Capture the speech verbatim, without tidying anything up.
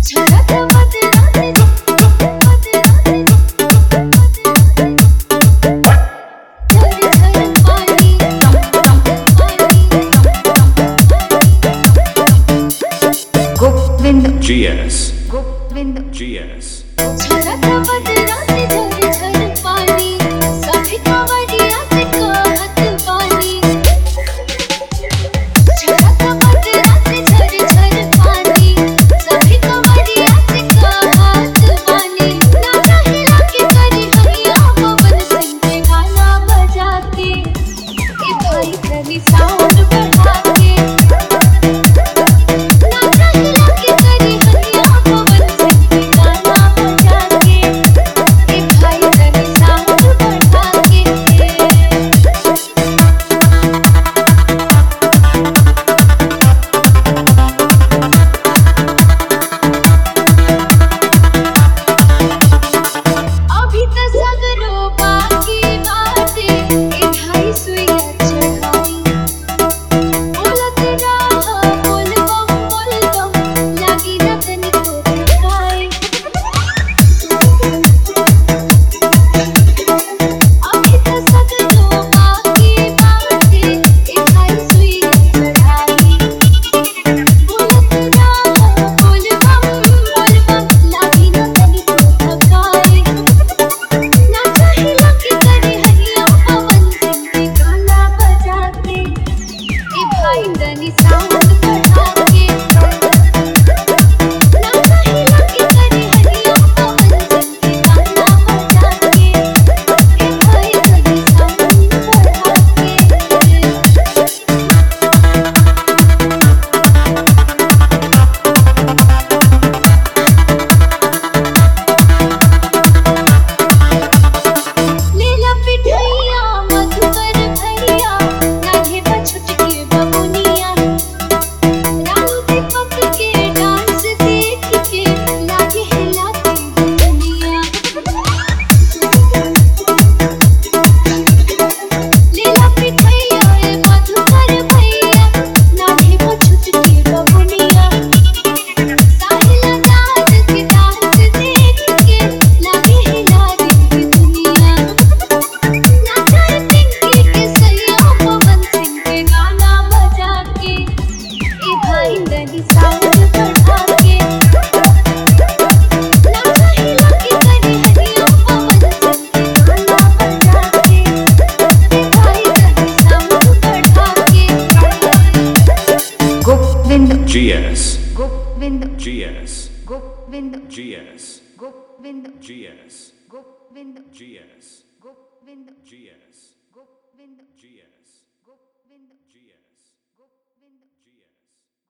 G S G S sound बढ़ा के नाचा हिला के करी हरिया पवन सिंह के गाना बजा के ए भाई तनी साउंड बढ़ा के अभी तो सगरो बाकी बाटे ए भाई सुइया चढ़ाई बोलत रहा बोल बम बोल बम लागी ना तनिको थकाई अभी तो सगरो बाकी बाटे ए भाई सुइया चढ़ाई बोलत रहा बोल बम बोल बम लागी ना तनिको थकाई नाचा हिला के करे हरिया पवन सिंह के गाना बजा के ए भाई तनी साउंड बढ़ा के नाचा हिला के करे हरिया पवन सिंह के गाना बजा के ए भाई तनी साउंड बढ़ा के लीला पिठैया मधुकर भैया नाघे बछुट के बबुनिया रानू दीपक के डांस देख के लागे हिलाती दुनिया लीला पिठैया मधुकर भैया नाघे बछुट के बबुनिया साहिला जाट के डांस देख के लागे हिलाती दुनिया नाचा पिंकी के सैया पवन सिंह के गाना बजा के ए भाई तनी साउंड बढ़ा के नाचा हिला के करे हरिया पवन सिंह के गाना बजा के ए भाई तनी साउंड बढ़ा के Govind G S Govind G S Govind G S Govind G S Govind G S